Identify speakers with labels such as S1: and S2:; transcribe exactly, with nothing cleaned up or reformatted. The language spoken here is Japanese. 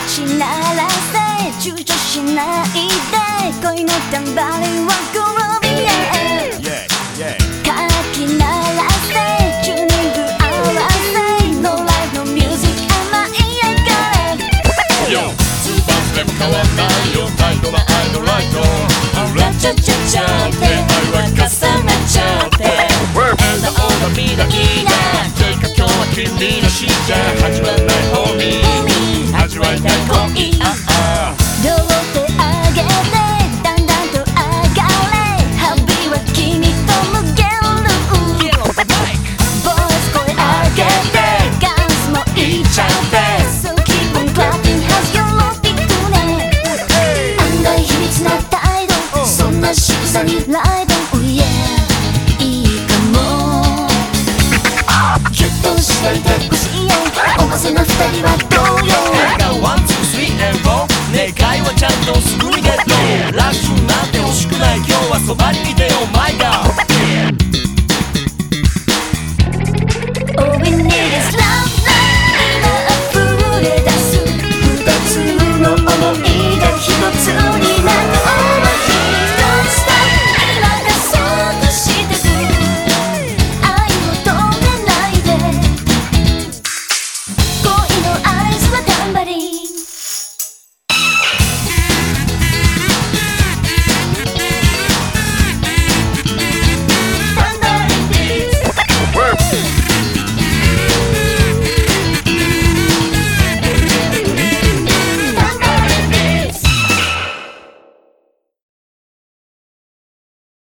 S1: ちならせ躊躇しないで恋のタンバリンは転びへかき鳴らせチューニング合わせ No life no music 甘いやがれ
S2: Yo ツーバースでも変わんないよタイトな愛のライトラチャチャチャって愛は重なっちゃって笑顔が見たいなてか今日は君のしじゃ始まらないホーミー味わいたい恋ああ
S1: 両手上げてだんだんと上がれハビは君と無限ループボイス声上げてガンスもいっちゃって So keep on clapping has your love big tune 案外秘密な態度そんな仕草にライド Oh yeah いいかもギュッとしないでほしいよおませな二人はどうよ
S2: ワンツースリーエンフォー願いはちゃんとすぐにゲット楽勝なんて欲しくない今日はそばにいて